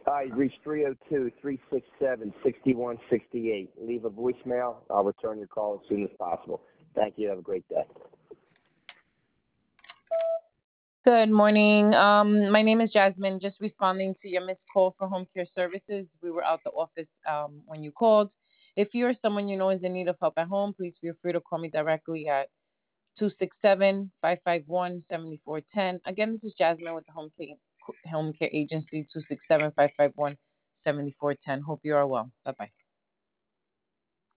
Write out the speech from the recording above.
You reached 302-367-6168. Leave a voicemail. I'll return your call as soon as possible. Thank you. Have a great day. Good morning. My name is Jasmine. Just responding to your missed call for home care services. We were out the office when you called. If you or someone you know is in need of help at home, please feel free to call me directly at 267-551-7410. Again, this is Jasmine with the Home Care Agency, 267-551-7410. Hope you are well. Bye-bye.